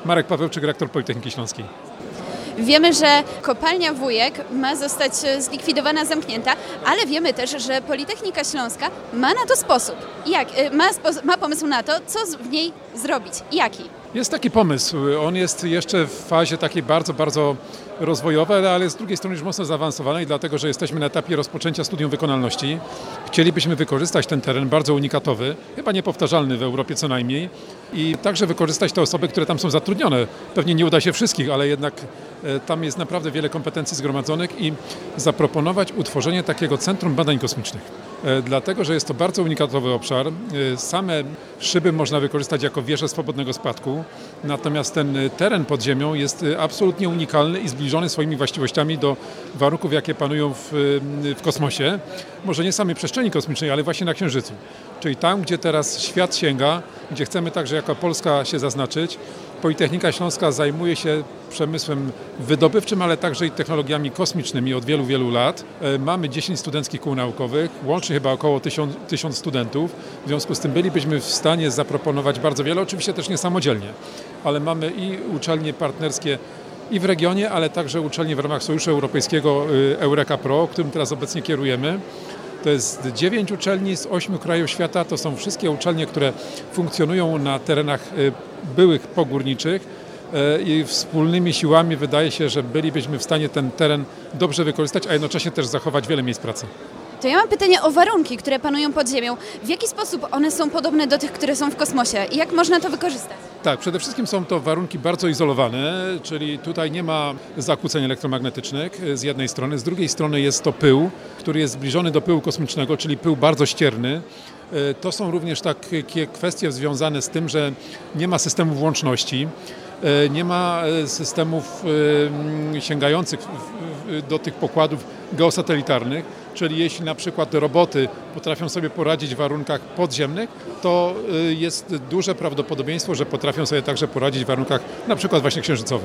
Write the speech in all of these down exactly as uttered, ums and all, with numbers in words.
Marek Pawełczyk, rektor Politechniki Śląskiej. Wiemy, że kopalnia Wujek ma zostać zlikwidowana, zamknięta, ale wiemy też, że Politechnika Śląska ma na to sposób. Jak? Ma, spo, ma pomysł na to, co w niej zrobić. Jaki? Jest taki pomysł. On jest jeszcze w fazie takiej bardzo, bardzo rozwojowej, ale z drugiej strony już mocno zaawansowanej, dlatego że jesteśmy na etapie rozpoczęcia studium wykonalności. Chcielibyśmy wykorzystać ten teren bardzo unikatowy, chyba niepowtarzalny w Europie co najmniej, i także wykorzystać te osoby, które tam są zatrudnione. Pewnie nie uda się wszystkich, ale jednak tam jest naprawdę wiele kompetencji zgromadzonych i zaproponować utworzenie takiego centrum badań kosmicznych. Dlatego, że jest to bardzo unikatowy obszar. Same szyby można wykorzystać jako wieże swobodnego spadku, natomiast ten teren pod ziemią jest absolutnie unikalny i zbliżony swoimi właściwościami do warunków, jakie panują w, w kosmosie. Może nie samej przestrzeni kosmicznej, ale właśnie na Księżycu. Czyli tam, gdzie teraz świat sięga, gdzie chcemy także jako Polska się zaznaczyć. Politechnika Śląska zajmuje się przemysłem wydobywczym, ale także i technologiami kosmicznymi od wielu, wielu lat. Mamy dziesięć studenckich kół naukowych, łącznie chyba około tysiąc studentów. W związku z tym bylibyśmy w stanie zaproponować bardzo wiele, oczywiście też nie samodzielnie, ale mamy i uczelnie partnerskie i w regionie, ale także uczelnie w ramach Sojuszu Europejskiego Eureka Pro, którym teraz obecnie kierujemy. To jest dziewięć uczelni z ośmiu krajów świata. To są wszystkie uczelnie, które funkcjonują na terenach byłych pogórniczych i wspólnymi siłami wydaje się, że bylibyśmy w stanie ten teren dobrze wykorzystać, a jednocześnie też zachować wiele miejsc pracy. To ja mam pytanie o warunki, które panują pod ziemią. W jaki sposób one są podobne do tych, które są w kosmosie i jak można to wykorzystać? Tak, przede wszystkim są to warunki bardzo izolowane, czyli tutaj nie ma zakłóceń elektromagnetycznych z jednej strony, z drugiej strony jest to pył, który jest zbliżony do pyłu kosmicznego, czyli pył bardzo ścierny. To są również takie kwestie związane z tym, że nie ma systemów łączności, nie ma systemów sięgających do tych pokładów geosatelitarnych, czyli jeśli na przykład roboty potrafią sobie poradzić w warunkach podziemnych, to jest duże prawdopodobieństwo, że potrafią sobie także poradzić w warunkach na przykład właśnie księżycowych.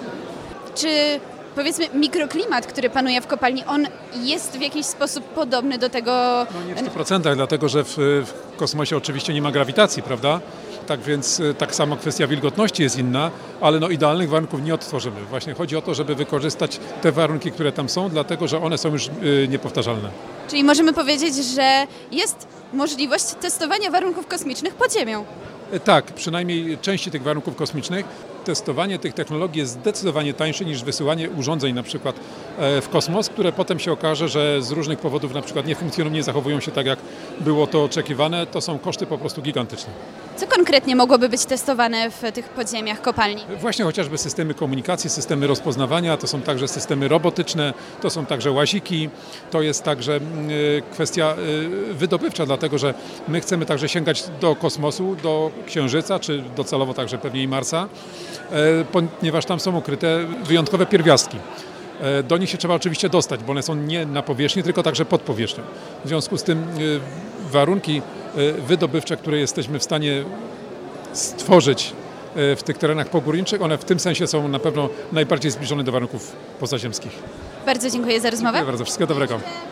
Czy powiedzmy mikroklimat, który panuje w kopalni, on jest w jakiś sposób podobny do tego? No nie w stu procentach, dlatego że w, w kosmosie oczywiście nie ma grawitacji, prawda? Tak więc tak samo kwestia wilgotności jest inna, ale no idealnych warunków nie odtworzymy. Właśnie chodzi o to, żeby wykorzystać te warunki, które tam są, dlatego że one są już y, niepowtarzalne. Czyli możemy powiedzieć, że jest możliwość testowania warunków kosmicznych pod ziemią. Tak, przynajmniej części tych warunków kosmicznych. Testowanie tych technologii jest zdecydowanie tańsze niż wysyłanie urządzeń na przykład w kosmos, które potem się okaże, że z różnych powodów na przykład nie funkcjonują, nie zachowują się tak, jak było to oczekiwane. To są koszty po prostu gigantyczne. Co konkretnie mogłoby być testowane w tych podziemiach kopalni? Właśnie chociażby systemy komunikacji, systemy rozpoznawania, to są także systemy robotyczne, to są także łaziki, to jest także kwestia wydobywcza, dlatego że my chcemy także sięgać do kosmosu, do Księżyca, czy docelowo także pewnie i Marsa, ponieważ tam są ukryte wyjątkowe pierwiastki. Do nich się trzeba oczywiście dostać, bo one są nie na powierzchni, tylko także pod powierzchnią. W związku z tym warunki wydobywcze, które jesteśmy w stanie stworzyć w tych terenach pogórniczych, one w tym sensie są na pewno najbardziej zbliżone do warunków pozaziemskich. Bardzo dziękuję za rozmowę. Dziękuję bardzo. Wszystkiego dobrego.